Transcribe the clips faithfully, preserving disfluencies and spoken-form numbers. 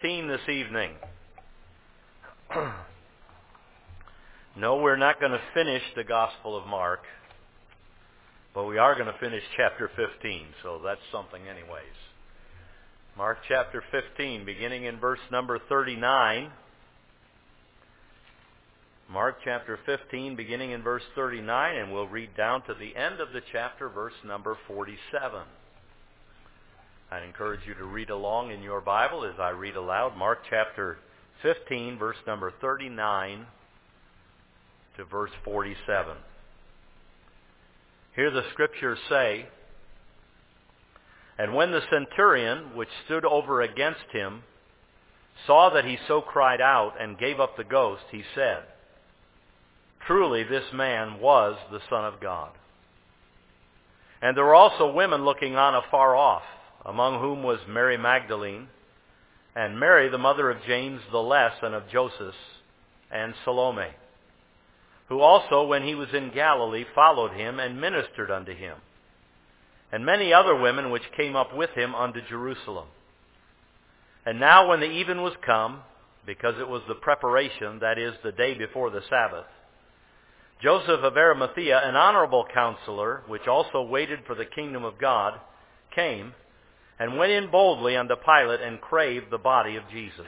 fifteen this evening. No, we're not going to finish the Gospel of Mark, but we are going to finish chapter fifteen, so that's something anyways. Mark chapter fifteen, beginning in verse number thirty-nine. Mark chapter fifteen, beginning in verse thirty-nine, and we'll read down to the end of the chapter, verse number forty-seven. I encourage you to read along in your Bible as I read aloud. Mark chapter fifteen, verse number thirty-nine to verse forty-seven. Here the Scriptures say, "And when the centurion, which stood over against him, saw that he so cried out and gave up the ghost, he said, 'Truly this man was the Son of God.' And there were also women looking on afar off, among whom was Mary Magdalene, and Mary the mother of James the Less and of Joseph, and Salome, who also, when he was in Galilee, followed him and ministered unto him, and many other women which came up with him unto Jerusalem. And now when the even was come, because it was the preparation, that is, the day before the Sabbath, Joseph of Arimathea, an honorable counselor, which also waited for the kingdom of God, came, and went in boldly unto Pilate, and craved the body of Jesus.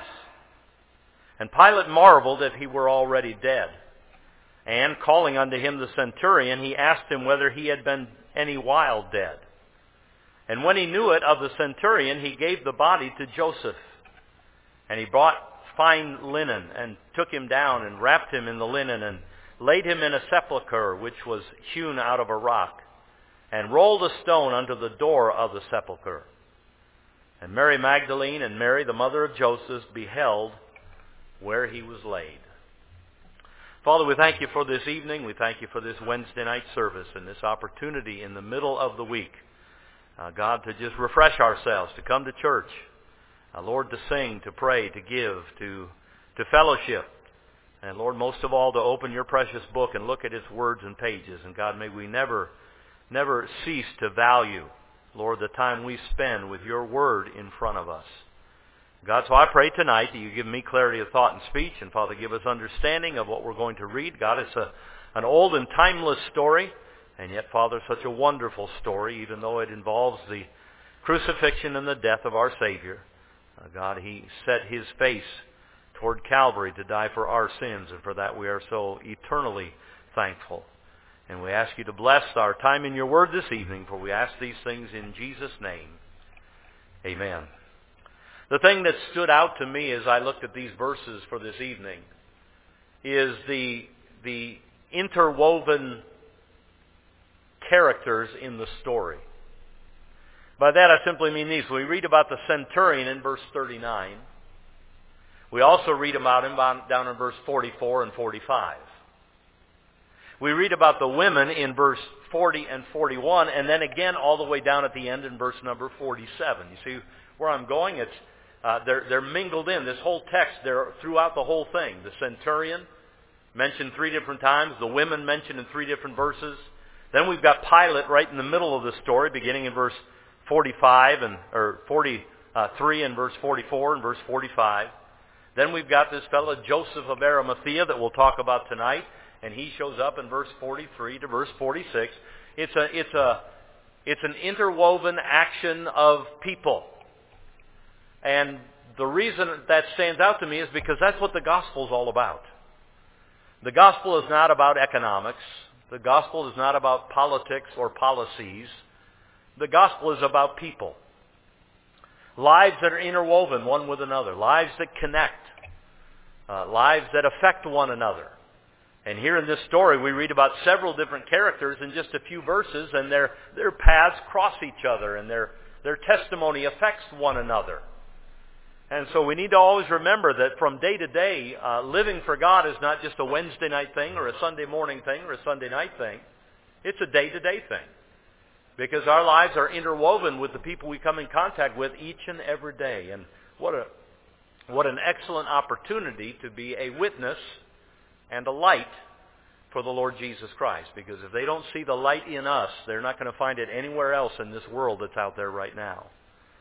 And Pilate marveled if he were already dead. And calling unto him the centurion, he asked him whether he had been any while dead. And when he knew it of the centurion, he gave the body to Joseph. And he brought fine linen, and took him down, and wrapped him in the linen, and laid him in a sepulchre which was hewn out of a rock, and rolled a stone unto the door of the sepulchre. And Mary Magdalene and Mary, the mother of Joseph, beheld where he was laid." Father, we thank you for this evening. We thank you for this Wednesday night service and this opportunity in the middle of the week, uh, God, to just refresh ourselves, to come to church, uh, Lord, to sing, to pray, to give, to to fellowship, and Lord, most of all, to open your precious book and look at its words and pages. And God, may we never, never cease to value, Lord, the time we spend with your word in front of us. God, so I pray tonight that you give me clarity of thought and speech, and Father, give us understanding of what we're going to read. God, it's a, an old and timeless story, and yet, Father, such a wonderful story, even though it involves the crucifixion and the death of our Savior. Uh, God, he set his face toward Calvary to die for our sins, and for that we are so eternally thankful. And we ask you to bless our time in your word this evening, for we ask these things in Jesus' name. Amen. The thing that stood out to me as I looked at these verses for this evening is the, the interwoven characters in the story. By that I simply mean these. We read about the centurion in verse thirty-nine. We also read about him down in verse forty-four and forty-five. We read about the women in verse forty and forty-one, and then again all the way down at the end in verse number forty-seven. You see where I'm going? It's uh, they're, they're mingled in. This whole text, they're throughout the whole thing. The centurion mentioned three different times. The women mentioned in three different verses. Then we've got Pilate right in the middle of the story, beginning in verse forty-five and or forty-three and verse forty-four and verse forty-five. Then we've got this fellow Joseph of Arimathea that we'll talk about tonight, and he shows up in verse forty-three to verse forty-six. It's a it's a it's an interwoven action of people. And the reason that stands out to me is because that's what the gospel is all about. The gospel is not about economics. The gospel is not about politics or policies. The gospel is about people. Lives that are interwoven one with another. Lives that connect. Uh, lives that affect one another. And here in this story we read about several different characters in just a few verses, and their, their paths cross each other, and their, their testimony affects one another. And so we need to always remember that from day to day, uh, living for God is not just a Wednesday night thing or a Sunday morning thing or a Sunday night thing. It's a day-to-day thing. Because our lives are interwoven with the people we come in contact with each and every day. And what a what an excellent opportunity to be a witness and a light for the Lord Jesus Christ. Because if they don't see the light in us, they're not going to find it anywhere else in this world that's out there right now.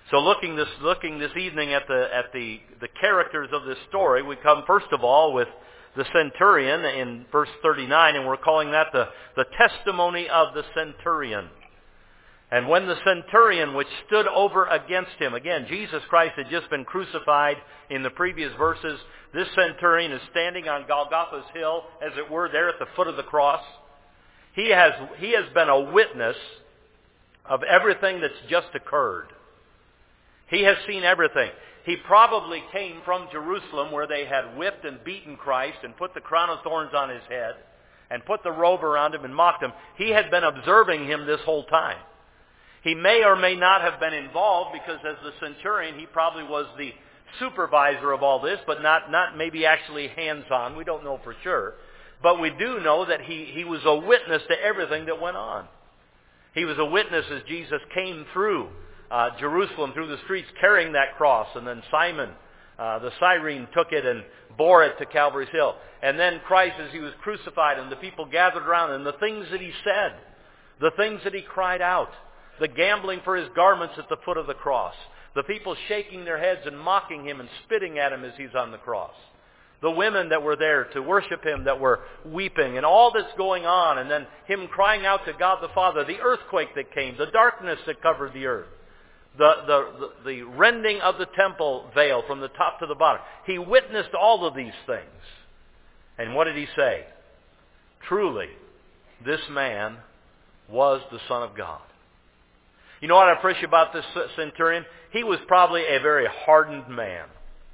So looking this looking this evening at the at the, the characters of this story, we come first of all with the centurion in verse thirty-nine, and we're calling that the, the testimony of the centurion. And when the centurion which stood over against him, again, Jesus Christ had just been crucified in the previous verses. This centurion is standing on Golgotha's hill, as it were, there at the foot of the cross. He has, he has been a witness of everything that's just occurred. He has seen everything. He probably came from Jerusalem, where they had whipped and beaten Christ and put the crown of thorns on his head and put the robe around him and mocked him. He had been observing him this whole time. He may or may not have been involved, because as the centurion, he probably was the supervisor of all this, but not, not maybe actually hands-on. We don't know for sure. But we do know that he, he was a witness to everything that went on. He was a witness as Jesus came through uh, Jerusalem, through the streets, carrying that cross. And then Simon, uh, the Cyrene, took it and bore it to Calvary's Hill. And then Christ, as he was crucified, and the people gathered around, and the things that he said, the things that he cried out, the gambling for his garments at the foot of the cross, the people shaking their heads and mocking him and spitting at him as he's on the cross, the women that were there to worship him that were weeping, and all that's going on, and then him crying out to God the Father, the earthquake that came, the darkness that covered the earth, the, the, the, the rending of the temple veil from the top to the bottom. He witnessed all of these things. And what did he say? Truly, this man was the Son of God. You know what I appreciate about this centurion? He was probably a very hardened man.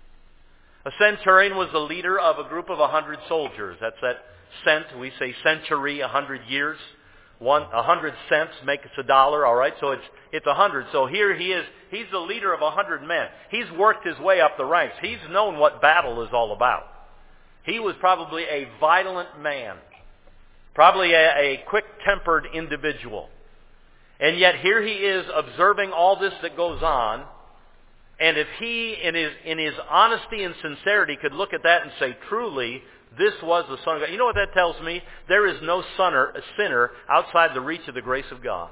A centurion was the leader of a group of a hundred soldiers. That's that cent. We say century, a hundred years. One, a hundred cents makes a dollar, all right? So it's it's a hundred. So here he is. He's the leader of a hundred men. He's worked his way up the ranks. He's known what battle is all about. He was probably a violent man. Probably a, a quick-tempered individual. And yet here he is observing all this that goes on. And if he, in his, in his honesty and sincerity, could look at that and say, truly, this was the Son of God. You know what that tells me? There is no sinner, sinner outside the reach of the grace of God.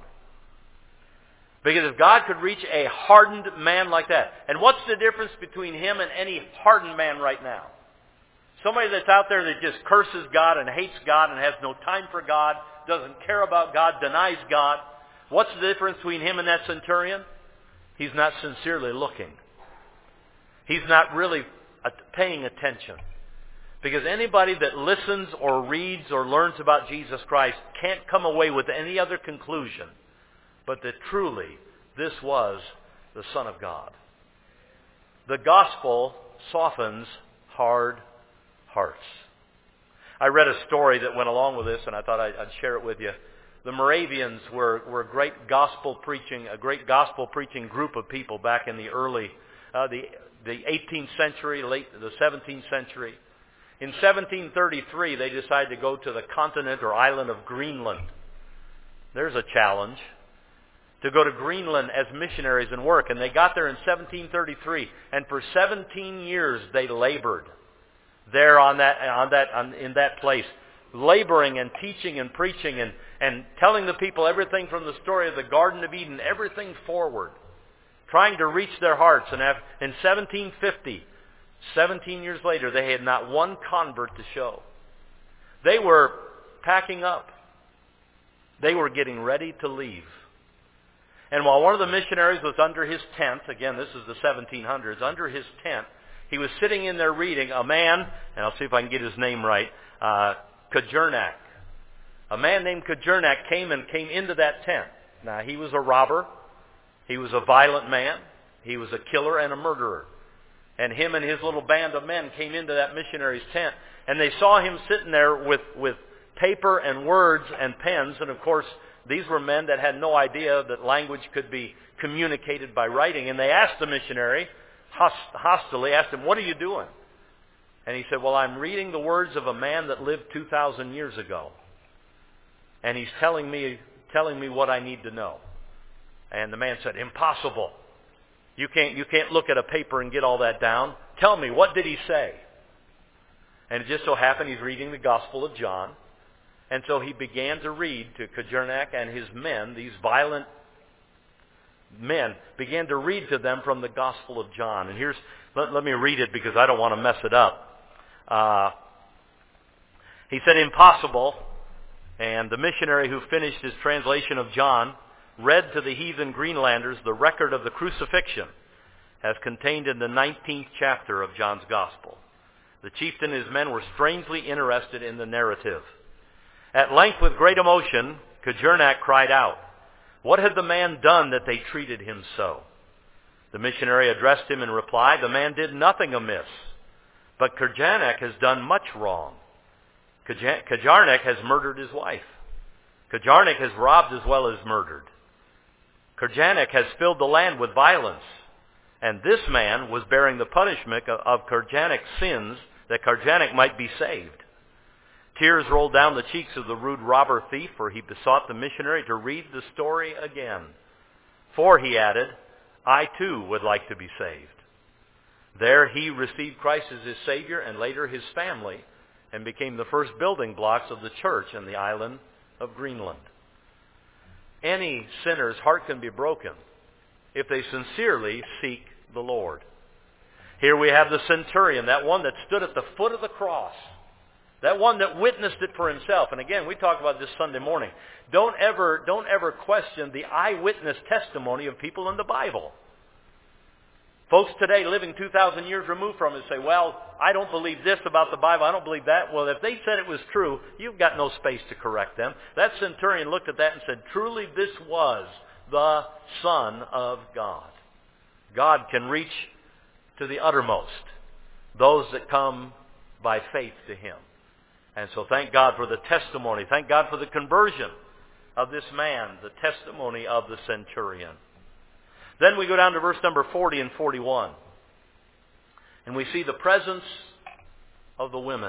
Because if God could reach a hardened man like that, and what's the difference between him and any hardened man right now? Somebody that's out there that just curses God and hates God and has no time for God, doesn't care about God, denies God. What's the difference between him and that centurion? He's not sincerely looking. He's not really paying attention. Because anybody that listens or reads or learns about Jesus Christ can't come away with any other conclusion but that truly this was the Son of God. The gospel softens hard hearts. I read a story that went along with this, and I thought I'd share it with you. The Moravians were, were a great gospel preaching, a great gospel preaching group of people back in the early, uh, the the eighteenth century, late the seventeenth century. In seventeen thirty-three, they decided to go to the continent or island of Greenland. There's a challenge to go to Greenland as missionaries and work, and they got there in seventeen thirty-three, and for seventeen years they labored there on that on that on, in that place, laboring and teaching and preaching and and telling the people everything from the story of the Garden of Eden, everything forward, trying to reach their hearts. And in seventeen fifty, seventeen years later, they had not one convert to show. They were packing up. They were getting ready to leave. And while one of the missionaries was under his tent, again, this is the seventeen hundreds, under his tent, he was sitting in there reading, a man, and I'll see if I can get his name right, uh, Kajernak. A man named Kajernak came and came into that tent. Now, he was a robber. He was a violent man. He was a killer and a murderer. And him and his little band of men came into that missionary's tent. And they saw him sitting there with, with paper and words and pens. And, of course, these were men that had no idea that language could be communicated by writing. And they asked the missionary, hostilely, asked him, "What are you doing?" And he said, "Well, I'm reading the words of a man that lived two thousand years ago. And he's telling me telling me what I need to know." And the man said, "Impossible. You can't you can't look at a paper and get all that down. Tell me, what did he say?" And it just so happened he's reading the Gospel of John. And so he began to read to Kajernak and his men, these violent men began to read to them from the Gospel of John. And here's, let, let me read it because I don't want to mess it up. Uh, he said, impossible. And the missionary who finished his translation of John read to the heathen Greenlanders the record of the crucifixion as contained in the nineteenth chapter of John's Gospel. The chieftain and his men were strangely interested in the narrative. At length, with great emotion, Kojernak cried out, "What had the man done that they treated him so?" The missionary addressed him in reply, "The man did nothing amiss, but Kojernak has done much wrong. Kojernak has murdered his wife. Kojernak has robbed as well as murdered. Kojernak has filled the land with violence. And this man was bearing the punishment of Kojarnak's sins that Kojernak might be saved." Tears rolled down the cheeks of the rude robber thief, for he besought the missionary to read the story again. "For," he added, "I too would like to be saved." There he received Christ as his Savior and later his family, and became the first building blocks of the church in the island of Greenland. Any sinner's heart can be broken if they sincerely seek the Lord. Here we have the centurion, that one that stood at the foot of the cross, that one that witnessed it for himself. And again, we talked about this Sunday morning. Don't ever, don't ever question the eyewitness testimony of people in the Bible. Folks today living two thousand years removed from it say, "Well, I don't believe this about the Bible, I don't believe that." Well, if they said it was true, you've got no space to correct them. That centurion looked at that and said, "Truly this was the Son of God." God can reach to the uttermost those that come by faith to Him. And so thank God for the testimony. Thank God for the conversion of this man, the testimony of the centurion. Then we go down to verse number forty and forty-one. And we see the presence of the women.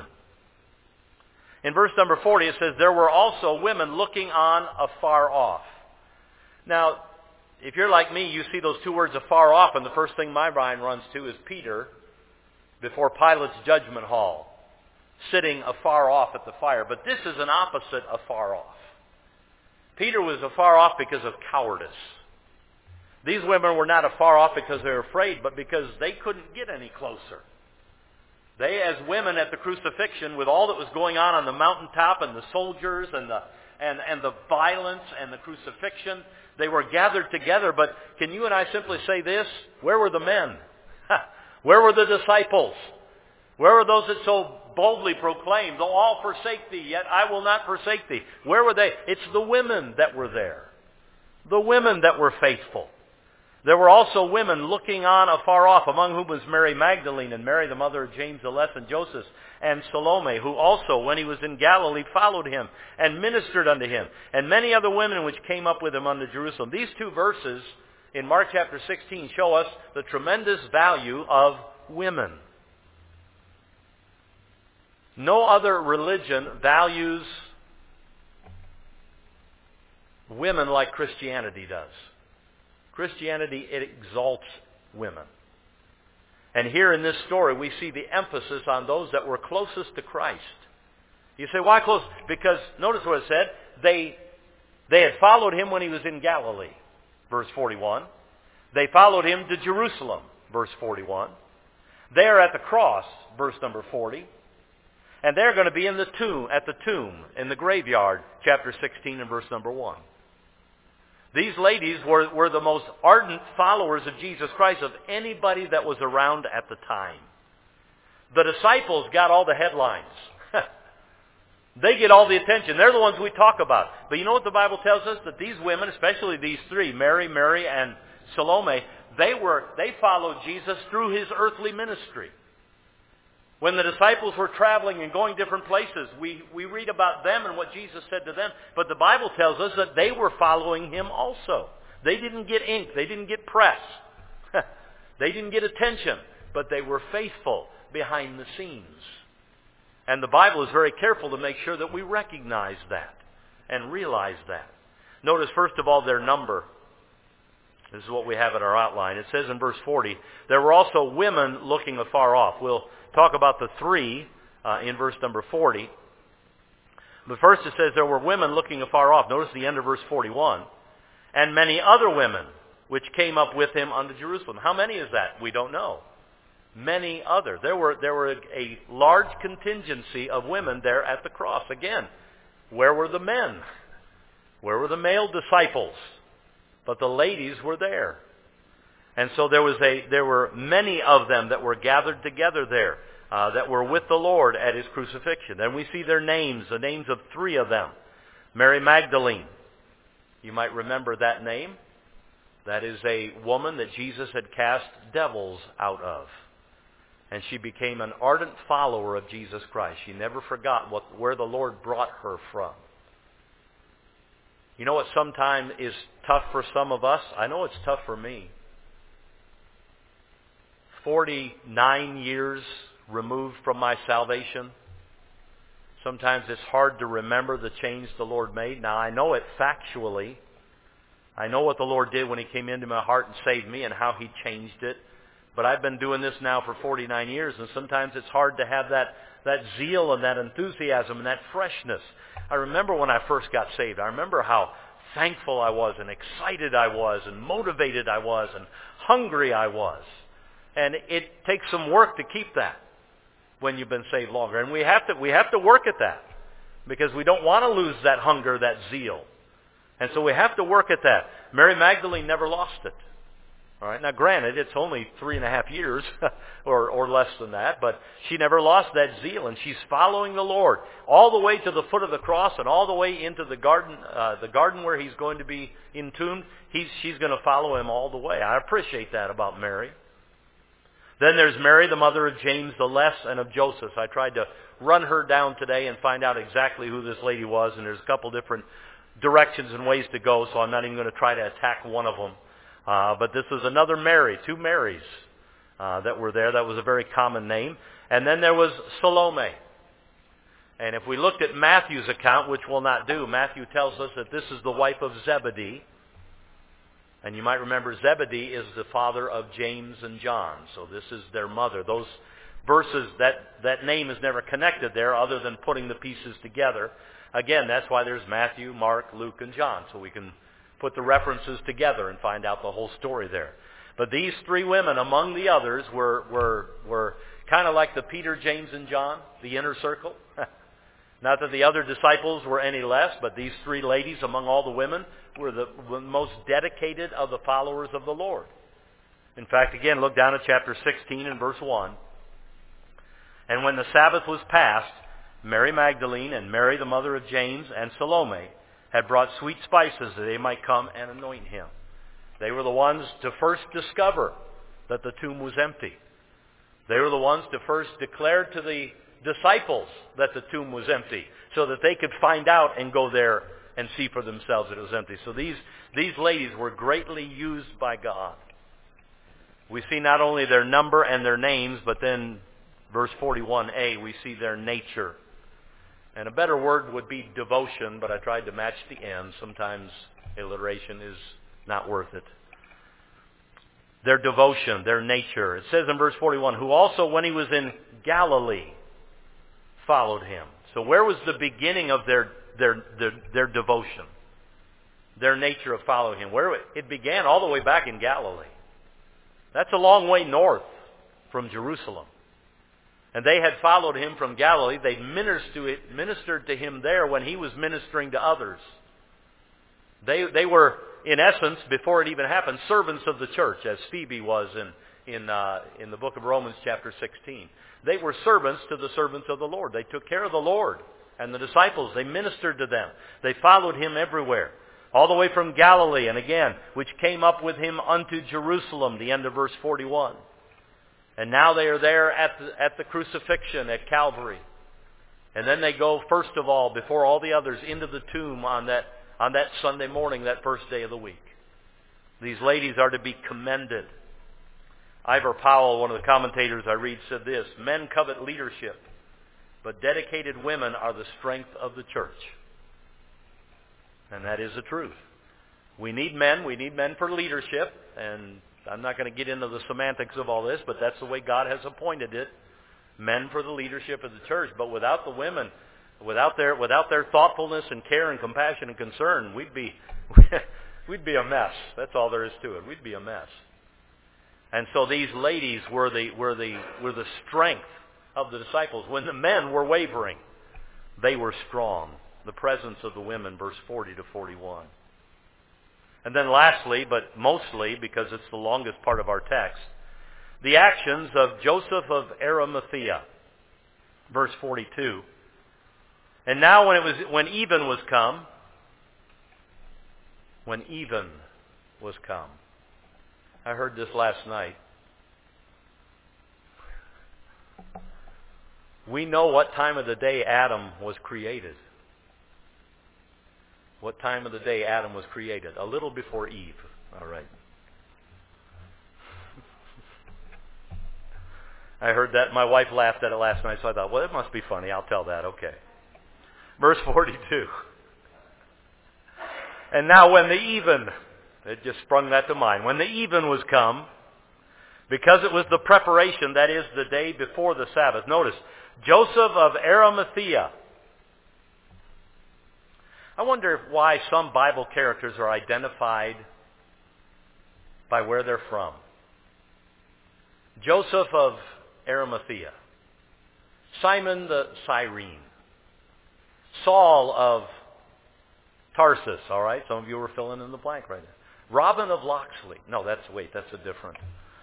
In verse number forty it says, "There were also women looking on afar off." Now, if you're like me, you see those two words afar off, and the first thing my mind runs to is Peter before Pilate's judgment hall, sitting afar off at the fire. But this is an opposite afar off. Peter was afar off because of cowardice. These women were not afar off because they were afraid, but because they couldn't get any closer. They, as women at the crucifixion, with all that was going on on the mountaintop and the soldiers and the and, and the violence and the crucifixion, they were gathered together. But can you and I simply say this? Where were the men? Where were the disciples? Where were those that so boldly proclaimed, "Though all forsake thee, yet I will not forsake thee"? Where were they? It's the women that were there. The women that were faithful. There were also women looking on afar off, among whom was Mary Magdalene and Mary the mother of James the Less and Joseph, and Salome, who also, when he was in Galilee, followed him and ministered unto him, and many other women which came up with him unto Jerusalem. These two verses in Mark chapter sixteen show us the tremendous value of women. No other religion values women like Christianity does. Christianity, it exalts women. And here in this story, we see the emphasis on those that were closest to Christ. You say, why close? Because, notice what it said, they, they had followed him when he was in Galilee, verse forty-one. They followed him to Jerusalem, verse forty-one. They're at the cross, verse number forty. And they're going to be in the tomb, at the tomb, in the graveyard, chapter sixteen and verse number one. These ladies were, were the most ardent followers of Jesus Christ of anybody that was around at the time. The disciples got all the headlines. They get all the attention. They're the ones we talk about. But you know what the Bible tells us? That these women, especially these three, Mary, Mary, and Salome, they were they followed Jesus through his earthly ministry. When the disciples were traveling and going different places, we, we read about them and what Jesus said to them. But the Bible tells us that they were following him also. They didn't get ink. They didn't get press. They didn't get attention. But they were faithful behind the scenes. And the Bible is very careful to make sure that we recognize that and realize that. Notice, first of all, their number. This is what we have in our outline. It says in verse forty, there were also women looking afar off. We'll talk about the three uh, in verse number forty. But first it says there were women looking afar off. Notice the end of verse forty-one. And many other women which came up with him unto Jerusalem. How many is that? We don't know. Many other. There were there were a, a large contingency of women there at the cross. Again, where were the men? Where were the male disciples? But the ladies were there. And so there was a there were many of them that were gathered together there, uh, that were with the Lord at his crucifixion. And we see their names, the names of three of them. Mary Magdalene. You might remember that name. That is a woman that Jesus had cast devils out of. And she became an ardent follower of Jesus Christ. She never forgot what, where the Lord brought her from. You know what sometimes is tough for some of us? I know it's tough for me. forty-nine years removed from my salvation. Sometimes it's hard to remember the change the Lord made. Now, I know it factually. I know what the Lord did when he came into my heart and saved me and how he changed it. But I've been doing this now for forty-nine years, and sometimes it's hard to have that, that zeal and that enthusiasm and that freshness. I remember when I first got saved. I remember how thankful I was and excited I was and motivated I was and hungry I was. And it takes some work to keep that when you've been saved longer. And we have to we have to work at that because we don't want to lose that hunger, that zeal. And so we have to work at that. Mary Magdalene never lost it. All right. Now, granted, it's only three and a half years or, or less than that, but she never lost that zeal, and she's following the Lord all the way to the foot of the cross and all the way into the garden, uh, the garden where he's going to be entombed. He's, she's going to follow him all the way. I appreciate that about Mary. Then there's Mary, the mother of James the Less and of Joseph. I tried to run her down today and find out exactly who this lady was, and there's a couple different directions and ways to go, so I'm not even going to try to attack one of them. Uh, but this is another Mary, two Marys uh, that were there. That was a very common name. And then there was Salome. And if we looked at Matthew's account, which we'll not do, Matthew tells us that this is the wife of Zebedee. And you might remember Zebedee is the father of James and John. So this is their mother. Those verses, that, that name is never connected there other than putting the pieces together. Again, that's why there's Matthew, Mark, Luke, and John. So we can put the references together and find out the whole story there. But these three women, among the others, were were were kind of like the Peter, James, and John, the inner circle. Not that the other disciples were any less, but these three ladies, among all the women, were the, were the most dedicated of the followers of the Lord. In fact, again, look down at chapter sixteen and verse one. And when the Sabbath was past, Mary Magdalene and Mary, the mother of James, and Salome had brought sweet spices that they might come and anoint him. They were the ones to first discover that the tomb was empty. They were the ones to first declare to the disciples that the tomb was empty so that they could find out and go there and see for themselves that it was empty. So these, these ladies were greatly used by God. We see not only their number and their names, but then verse forty-one a, we see their nature. And a better word would be devotion, but I tried to match the end. Sometimes alliteration is not worth it. Their devotion, their nature. It says in verse forty-one, who also when he was in Galilee followed him. So where was the beginning of their their their, their devotion? Their nature of following him. Where it began all the way back in Galilee. That's a long way north from Jerusalem. And they had followed him from Galilee. They ministered to him there when he was ministering to others. They they were, in essence, before it even happened, servants of the church, as Phoebe was in in uh, in the book of Romans chapter sixteen. They were servants to the servants of the Lord. They took care of the Lord and the disciples. They ministered to them. They followed him everywhere, all the way from Galilee, and again, which came up with him unto Jerusalem, the end of verse forty-one. And now they are there at the, at the crucifixion at Calvary. And then they go, first of all, before all the others, into the tomb on that, on that Sunday morning, that first day of the week. These ladies are to be commended. Ivor Powell, one of the commentators I read, said this, men covet leadership, but dedicated women are the strength of the church. And that is the truth. We need men. We need men for leadership, and I'm not going to get into the semantics of all this, but that's the way God has appointed it. Men for the leadership of the church. But without the women, without their without their thoughtfulness and care and compassion and concern, we'd be We'd be a mess. That's all there is to it. We'd be a mess. And so these ladies were the were the were the strength of the disciples. When the men were wavering, they were strong. The presence of the women, verse forty to forty-one. And then lastly, but mostly because it's the longest part of our text, the actions of Joseph of Arimathea, verse forty-two. And now when it was when even was come, when even was come. I heard this last night. We know what time of the day Adam was created. What time of the day Adam was created? A little before Eve. All right. I heard that. My wife laughed at it last night, so I thought, well, it must be funny. I'll tell that. Okay. Verse forty-two. And now when the even, it just sprung that to mind. When the even was come, because it was the preparation, that is the day before the Sabbath. Notice, Joseph of Arimathea. I wonder why some Bible characters are identified by where they're from. Joseph of Arimathea. Simon the Cyrene. Saul of Tarsus. All right, some of you were filling in the blank right now. Robin of Locksley. No, that's, wait, that's a different.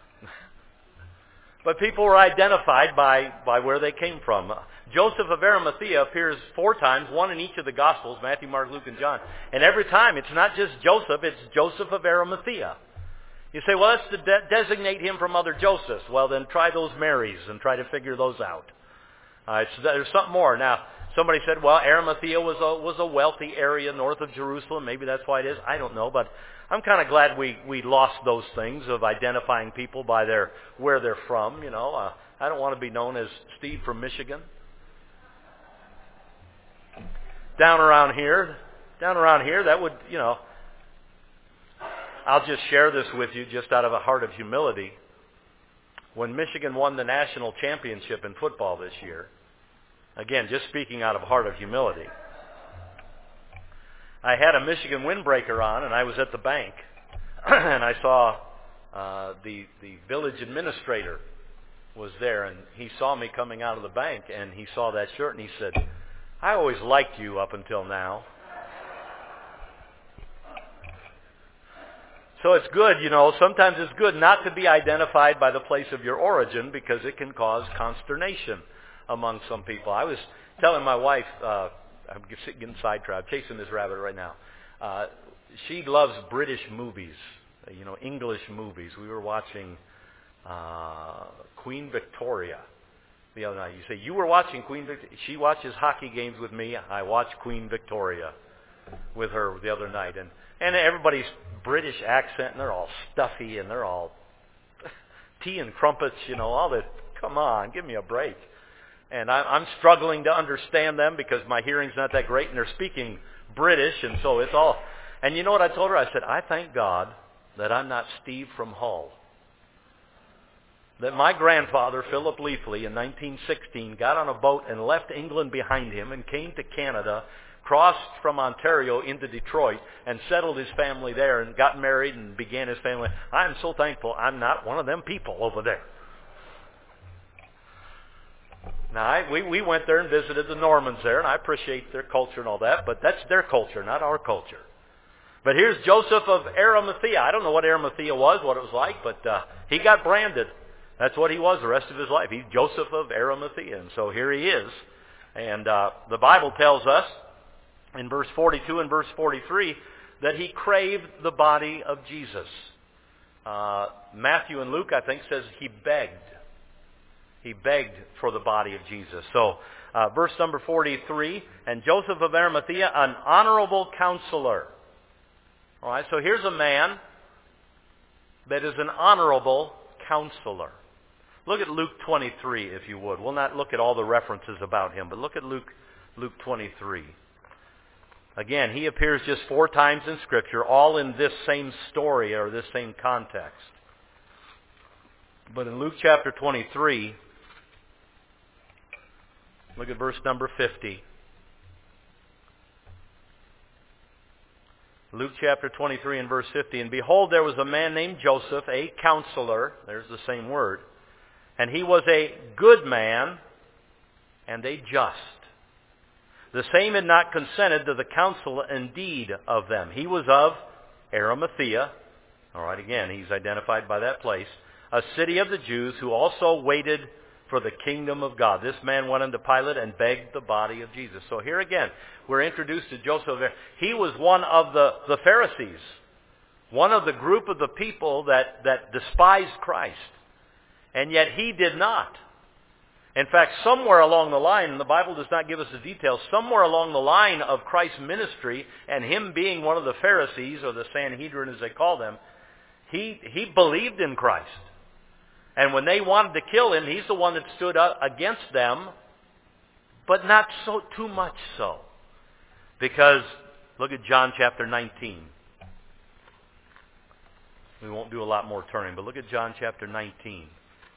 But people were identified by, by where they came from. Joseph of Arimathea appears four times, one in each of the Gospels, Matthew, Mark, Luke, and John. And every time, it's not just Joseph, it's Joseph of Arimathea. You say, well, that's to de- designate him from other Josephs. Well, then try those Marys and try to figure those out. Uh, it's, there's something more. Now, somebody said, well, Arimathea was a, was a wealthy area north of Jerusalem. Maybe that's why it is. I don't know. But I'm kind of glad we, we lost those things of identifying people by their where they're from. You know, uh, I don't want to be known as Steve from Michigan. Down around here, down around here, that would, you know, I'll just share this with you just out of a heart of humility. When Michigan won the national championship in football this year, again, just speaking out of a heart of humility, I had a Michigan windbreaker on, and I was at the bank, and I saw uh, the the village administrator was there, and he saw me coming out of the bank, and he saw that shirt, and he said, I always liked you up until now. So it's good, you know, sometimes it's good not to be identified by the place of your origin because it can cause consternation among some people. I was telling my wife, uh, I'm getting sidetracked, chasing this rabbit right now. Uh, she loves British movies, you know, English movies. We were watching uh, Queen Victoria the other night. You say, you were watching Queen Victoria. She watches hockey games with me. I watched Queen Victoria with her the other night. And, and everybody's British accent, and they're all stuffy, and they're all tea and crumpets, you know, all that. Come on, give me a break. And I, I'm struggling to understand them because my hearing's not that great, and they're speaking British, and so it's all... And you know what I told her? I said, I thank God that I'm not Steve from Hull. That my grandfather, Philip Leafley, in nineteen sixteen, got on a boat and left England behind him and came to Canada, crossed from Ontario into Detroit, and settled his family there and got married and began his family. I'm so thankful I'm not one of them people over there. Now, I, we, we went there and visited the Normans there, and I appreciate their culture and all that, but that's their culture, not our culture. But here's Joseph of Arimathea. I don't know what Arimathea was, what it was like, but uh, he got branded. That's what he was the rest of his life. He's Joseph of Arimathea, and so here he is. And uh, the Bible tells us in verse forty-two and verse forty-three that he craved the body of Jesus. Uh, Matthew and Luke, I think, says he begged. He begged for the body of Jesus. So, uh, verse number forty-three, and Joseph of Arimathea, an honorable counselor. All right, so here's a man that is an honorable counselor. Look at Luke twenty-three, if you would. We'll not look at all the references about him, but look at Luke, Luke twenty-three. Again, he appears just four times in Scripture, all in this same story or this same context. But in Luke chapter twenty-three, look at verse number fifty. Luke chapter twenty-three and verse fifty. And behold, there was a man named Joseph, a counselor. There's the same word. And he was a good man and a just. The same had not consented to the counsel and deed of them. He was of Arimathea. All right, again, he's identified by that place. A city of the Jews, who also waited for the kingdom of God. This man went unto Pilate and begged the body of Jesus. So here again, we're introduced to Joseph. He was one of the, the Pharisees. One of the group of the people that, that despised Christ. And yet he did not. In fact, somewhere along the line, and the Bible does not give us the details, somewhere along the line of Christ's ministry and him being one of the Pharisees, or the Sanhedrin as they call them, he, he believed in Christ. And when they wanted to kill him, he's the one that stood up against them, but not so too much so. Because, look at John chapter nineteen. We won't do a lot more turning, but look at John chapter nineteen.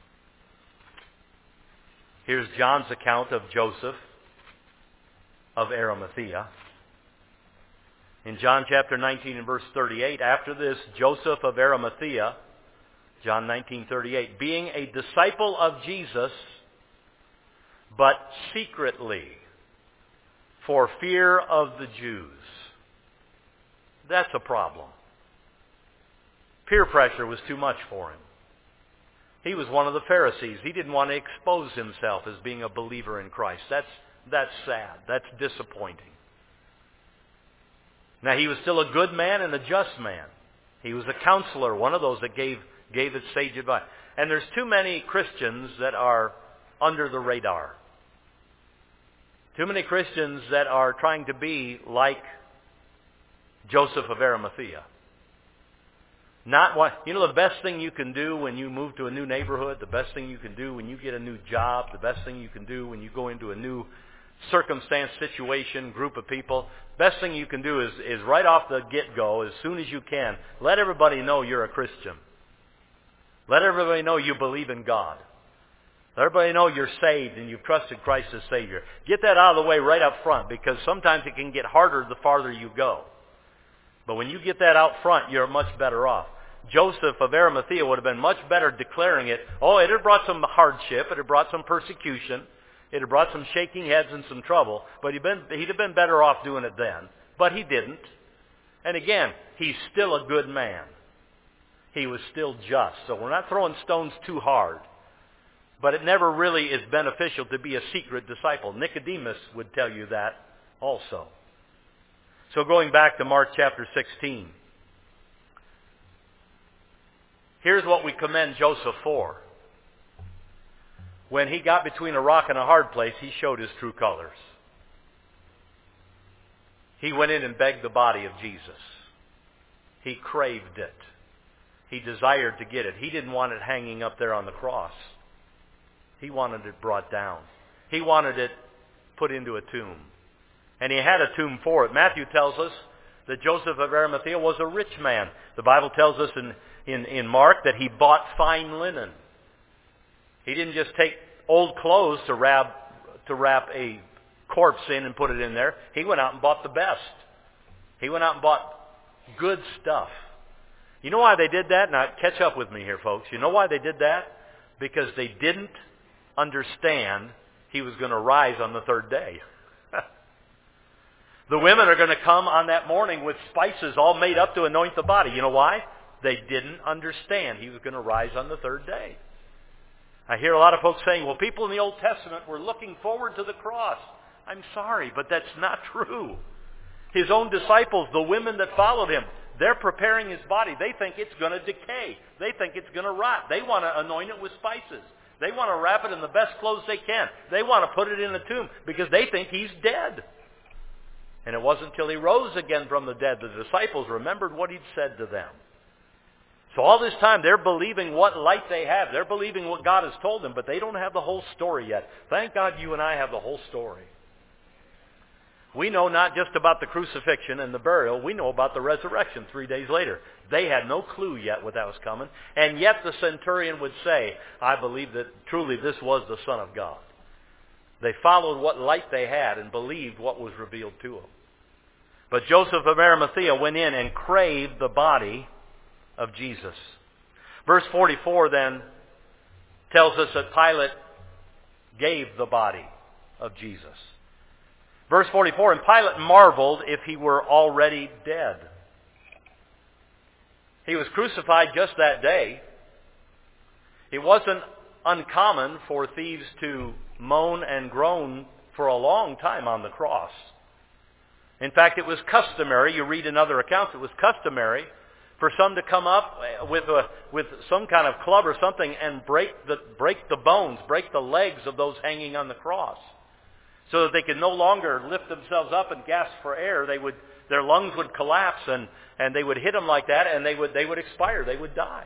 Here's John's account of Joseph of Arimathea. In John chapter nineteen and verse thirty-eight, after this, Joseph of Arimathea, John nineteen thirty-eight, being a disciple of Jesus, but secretly, for fear of the Jews. That's a problem. Peer pressure was too much for him. He was one of the Pharisees. He didn't want to expose himself as being a believer in Christ. That's, that's sad. That's disappointing. Now, he was still a good man and a just man. He was a counselor, one of those that gave, gave his sage advice. And there's too many Christians that are under the radar. Too many Christians that are trying to be like Joseph of Arimathea. Not what, you know, the best thing you can do when you move to a new neighborhood, the best thing you can do when you get a new job, the best thing you can do when you go into a new circumstance, situation, group of people, best thing you can do is, is right off the get-go, as soon as you can, let everybody know you're a Christian. Let everybody know you believe in God. Let everybody know you're saved and you've trusted Christ as Savior. Get that out of the way right up front, because sometimes it can get harder the farther you go. But when you get that out front, you're much better off. Joseph of Arimathea would have been much better declaring it. Oh, it had brought some hardship. It had brought some persecution. It had brought some shaking heads and some trouble. But he'd, been, he'd have been better off doing it then. But he didn't. And again, he's still a good man. He was still just. So we're not throwing stones too hard. But it never really is beneficial to be a secret disciple. Nicodemus would tell you that also. So going back to Mark chapter sixteen. Here's what we commend Joseph for. When he got between a rock and a hard place, he showed his true colors. He went in and begged the body of Jesus. He craved it. He desired to get it. He didn't want it hanging up there on the cross. He wanted it brought down. He wanted it put into a tomb. And he had a tomb for it. Matthew tells us that Joseph of Arimathea was a rich man. The Bible tells us in, in, in Mark that he bought fine linen. He didn't just take old clothes to wrap, to wrap a corpse in and put it in there. He went out and bought the best. He went out and bought good stuff. You know why they did that? Now, catch up with me here, folks. You know why they did that? Because they didn't understand he was going to rise on the third day. The women are going to come on that morning with spices all made up to anoint the body. You know why? They didn't understand he was going to rise on the third day. I hear a lot of folks saying, well, people in the Old Testament were looking forward to the cross. I'm sorry, but that's not true. His own disciples, the women that followed him, they're preparing his body. They think it's going to decay. They think it's going to rot. They want to anoint it with spices. They want to wrap it in the best clothes they can. They want to put it in a tomb because they think he's dead. And it wasn't until he rose again from the dead the disciples remembered what he'd said to them. So all this time they're believing what light they have. They're believing what God has told them, but they don't have the whole story yet. Thank God you and I have the whole story. We know not just about the crucifixion and the burial. We know about the resurrection three days later. They had no clue yet what that was coming. And yet the centurion would say, I believe that truly this was the Son of God. They followed what light they had and believed what was revealed to them. But Joseph of Arimathea went in and craved the body of Jesus. Verse forty-four then tells us that Pilate gave the body of Jesus. Verse forty-four, and Pilate marveled if he were already dead. He was crucified just that day. It wasn't uncommon for thieves to moan and groan for a long time on the cross. In fact, it was customary, you read in other accounts, it was customary for some to come up with a, with some kind of club or something and break the, break the bones, break the legs of those hanging on the cross, so that they could no longer lift themselves up and gasp for air. They would, their lungs would collapse, and, and they would hit them like that, and they would, they would expire. They would die.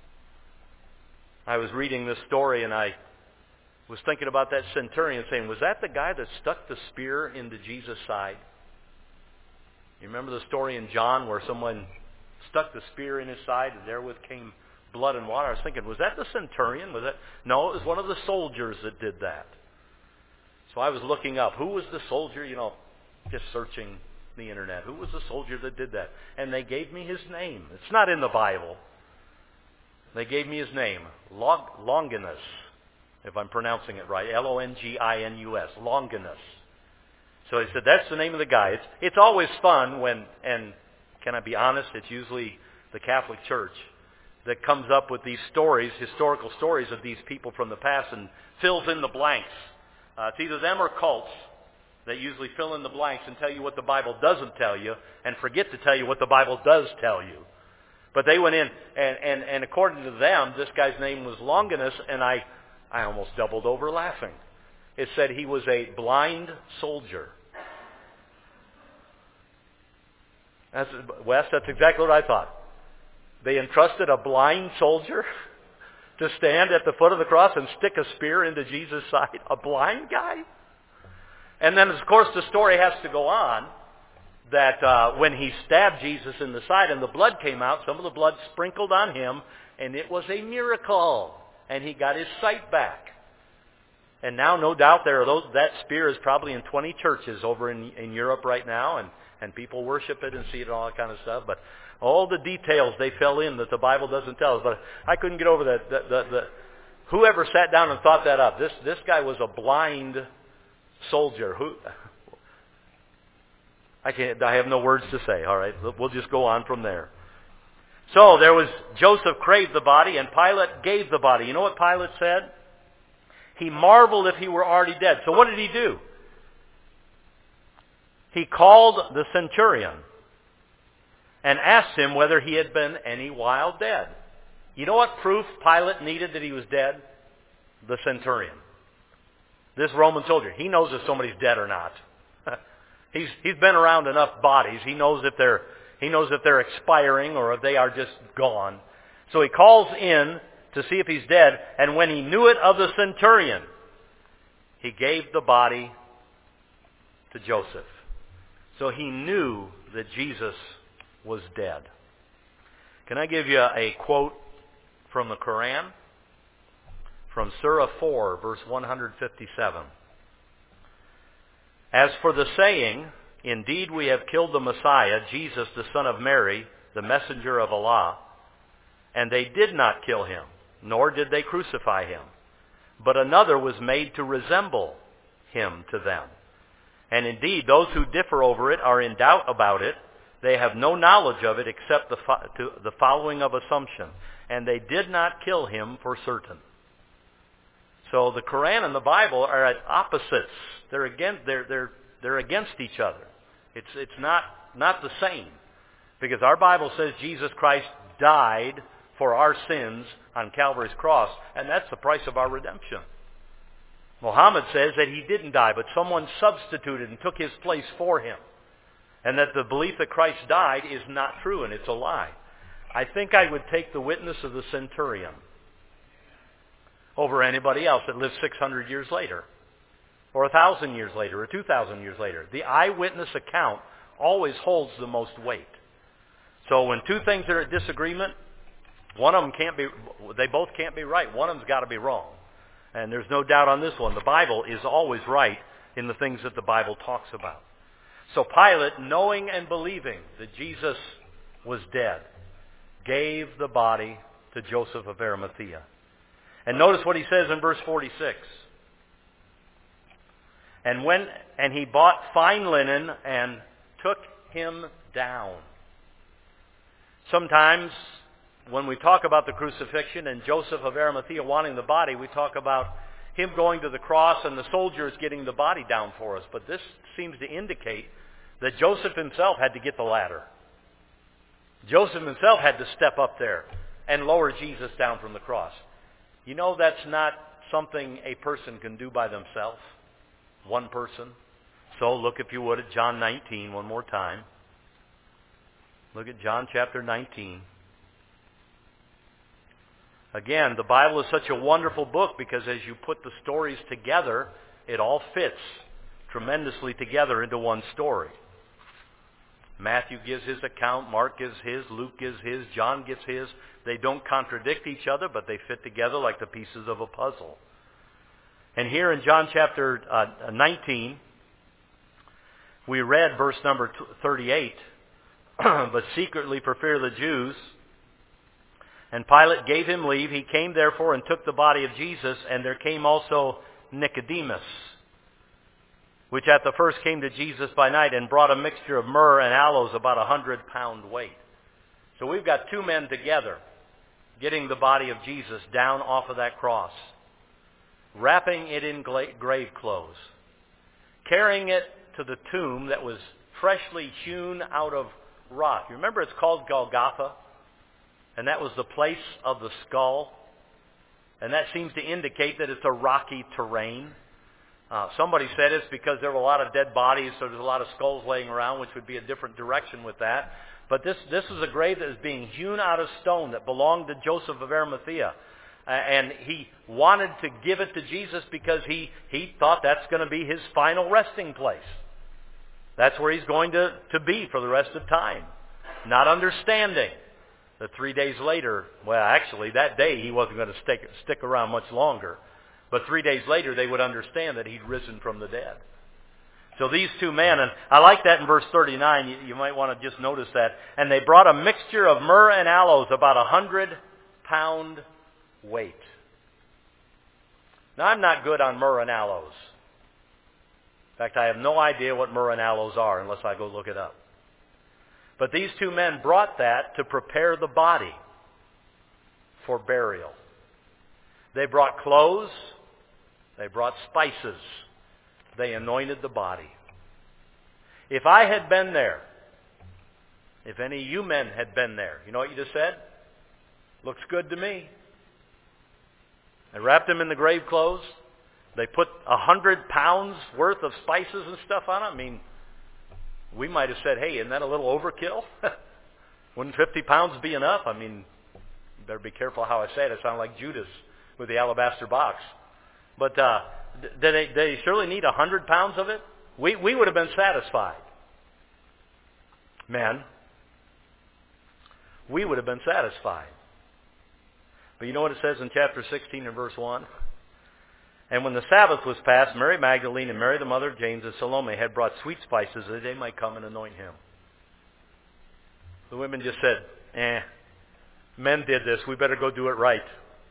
I was reading this story, and I was thinking about that centurion, saying, was that the guy that stuck the spear into Jesus' side? You remember the story in John where someone stuck the spear in his side, and therewith came blood and water? I was thinking, was that the centurion? Was that? No, it was one of the soldiers that did that. So I was looking up, who was the soldier, you know, just searching the internet. Who was the soldier that did that? And they gave me his name. It's not in the Bible. They gave me his name, Longinus, if I'm pronouncing it right, L O N G I N U S, Longinus. So he said, that's the name of the guy. It's, it's always fun when, and can I be honest, it's usually the Catholic Church that comes up with these stories, historical stories of these people from the past, and fills in the blanks. Uh, it's either them or cults that usually fill in the blanks and tell you what the Bible doesn't tell you, and forget to tell you what the Bible does tell you. But they went in, and, and, and according to them, this guy's name was Longinus, and I, I almost doubled over laughing. It said he was a blind soldier. That's, Wes, that's exactly what I thought. They entrusted a blind soldier to stand at the foot of the cross and stick a spear into Jesus' side. A blind guy? And then, of course, the story has to go on that uh, when he stabbed Jesus in the side and the blood came out, some of the blood sprinkled on him, and it was a miracle. And he got his sight back. And now, no doubt, there are those, that spear is probably in twenty churches over in, in Europe right now, and, and people worship it and see it and all that kind of stuff. But all the details they fill in that the Bible doesn't tell us. But I couldn't get over that. The, the, the, whoever sat down and thought that up, this, this guy was a blind soldier. Who? I can't. I have no words to say. All right, we'll just go on from there. So there was, Joseph craved the body, and Pilate gave the body. You know what Pilate said? He marveled if he were already dead. So what did he do? He called the centurion and asked him whether he had been any while dead. You know what proof Pilate needed that he was dead? The centurion. This Roman soldier. He knows if somebody's dead or not. he's he's been around enough bodies. He knows if they're he knows if they're expiring or if they are just gone. So he calls in to see if he's dead, and when he knew it of the centurion, he gave the body to Joseph. So he knew that Jesus was dead. Can I give you a quote from the Quran? From Surah four, verse one fifty-seven. As for the saying, indeed we have killed the Messiah, Jesus the son of Mary, the messenger of Allah, and they did not kill him, nor did they crucify him. But another was made to resemble him to them. And indeed, those who differ over it are in doubt about it. They have no knowledge of it except the, fo- to the following of assumption. And they did not kill him for certain. So the Quran and the Bible are at opposites. They're against, they're, they're, they're against each other. It's, it's not, not the same. Because our Bible says Jesus Christ died for our sins on Calvary's cross, and that's the price of our redemption. Muhammad says that he didn't die, but someone substituted and took his place for him. And that the belief that Christ died is not true, and it's a lie. I think I would take the witness of the centurion over anybody else that lived six hundred years later, or one thousand years later, or two thousand years later. The eyewitness account always holds the most weight. So when two things are at disagreement, one of them can't be, they both can't be right. One of them's got to be wrong. And there's no doubt on this one. The Bible is always right in the things that the Bible talks about. So Pilate, knowing and believing that Jesus was dead, gave the body to Joseph of Arimathea. And notice what he says in verse forty-six. And when and he bought fine linen and took him down. Sometimes when we talk about the crucifixion and Joseph of Arimathea wanting the body, we talk about him going to the cross and the soldiers getting the body down for us. But this seems to indicate that Joseph himself had to get the ladder. Joseph himself had to step up there and lower Jesus down from the cross. You know, that's not something a person can do by themselves. One person. So look, if you would, at John nineteen one more time. Look at John chapter nineteen. Again, the Bible is such a wonderful book because as you put the stories together, it all fits tremendously together into one story. Matthew gives his account, Mark gives his, Luke gives his, John gives his. They don't contradict each other, but they fit together like the pieces of a puzzle. And here in John chapter uh, nineteen, we read verse number thirty-eight, but secretly for fear of the Jews, and Pilate gave him leave. He came therefore and took the body of Jesus, and there came also Nicodemus, which at the first came to Jesus by night, and brought a mixture of myrrh and aloes about a hundred pound weight. So we've got two men together getting the body of Jesus down off of that cross, wrapping it in grave clothes, carrying it to the tomb that was freshly hewn out of rock. You remember it's called Golgotha? And that was the place of the skull. And that seems to indicate that it's a rocky terrain. Uh, somebody said it's because there were a lot of dead bodies, so there's a lot of skulls laying around, which would be a different direction with that. But this, this is a grave that is being hewn out of stone that belonged to Joseph of Arimathea. Uh, and he wanted to give it to Jesus because he, he thought that's going to be his final resting place. That's where he's going to, to be for the rest of time. Not understanding that three days later, well, actually that day he wasn't going to stick, stick around much longer. But three days later they would understand that he'd risen from the dead. So these two men, and I like that in verse thirty-nine, you, you might want to just notice that. And they brought a mixture of myrrh and aloes, about a hundred pound weight. Now I'm not good on myrrh and aloes. In fact, I have no idea what myrrh and aloes are unless I go look it up. But these two men brought that to prepare the body for burial. They brought clothes. They brought spices. They anointed the body. If I had been there, if any of you men had been there, you know what you just said? Looks good to me. They wrapped him in the grave clothes. They put a hundred pounds worth of spices and stuff on it. I mean, we might have said, hey, isn't that a little overkill? Wouldn't fifty pounds be enough? I mean, you better be careful how I say it. I sound like Judas with the alabaster box. But uh, did they, they surely need a hundred pounds of it? We, we would have been satisfied. Men, we would have been satisfied. But you know what it says in chapter sixteen and verse one? And when the Sabbath was past, Mary Magdalene and Mary the mother of James and Salome had brought sweet spices that they might come and anoint him. The women just said, eh, men did this. We better go do it right.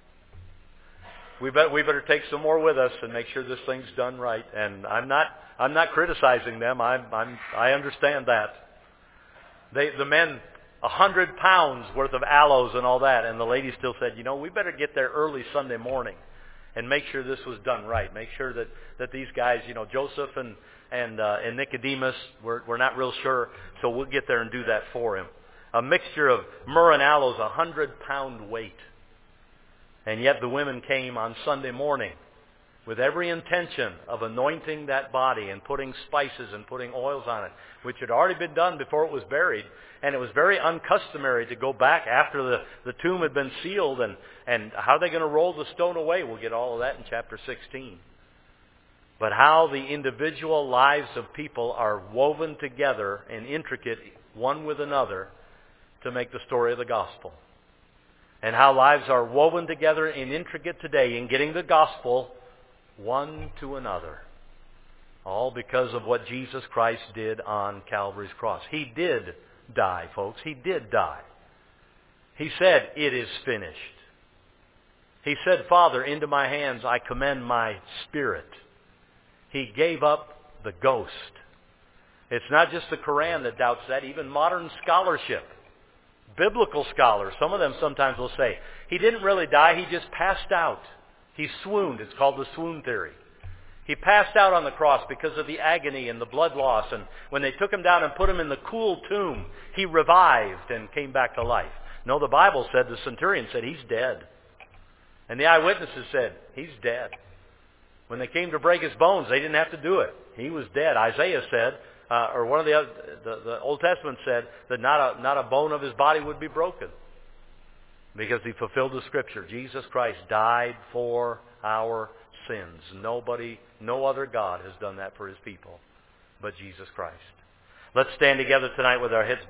We better, we better take some more with us and make sure this thing's done right. And I'm not, I'm not criticizing them. I'm, I'm, I understand that. They, the men, a hundred pounds worth of aloes and all that. And the lady still said, you know, we better get there early Sunday morning and make sure this was done right. Make sure that, that these guys, you know, Joseph and and, uh, and Nicodemus, we're, we're not real sure, so we'll get there and do that for him. A mixture of myrrh and aloes, a hundred pound weight. And yet the women came on Sunday morning with every intention of anointing that body and putting spices and putting oils on it, which had already been done before it was buried. And it was very uncustomary to go back after the, the tomb had been sealed. And, and how are they going to roll the stone away? We'll get all of that in chapter sixteen. But how the individual lives of people are woven together and intricate one with another to make the story of the gospel. And how lives are woven together and intricate today in getting the gospel one to another. All because of what Jesus Christ did on Calvary's cross. He did die, folks. He did die. He said, "It is finished." He said, "Father, into my hands I commend my spirit." He gave up the ghost. It's not just the Quran that doubts that. Even modern scholarship, biblical scholars, some of them sometimes will say, he didn't really die, he just passed out. He swooned. It's called the swoon theory. He passed out on the cross because of the agony and the blood loss. And when they took him down and put him in the cool tomb, he revived and came back to life. No, the Bible said, the centurion said, he's dead. And the eyewitnesses said, he's dead. When they came to break his bones, they didn't have to do it. He was dead. Isaiah said, uh, or one of the, other, the the Old Testament said, that not a, not a bone of his body would be broken. Because he fulfilled the Scripture. Jesus Christ died for our sins. Nobody, no other God has done that for his people but Jesus Christ. Let's stand together tonight with our heads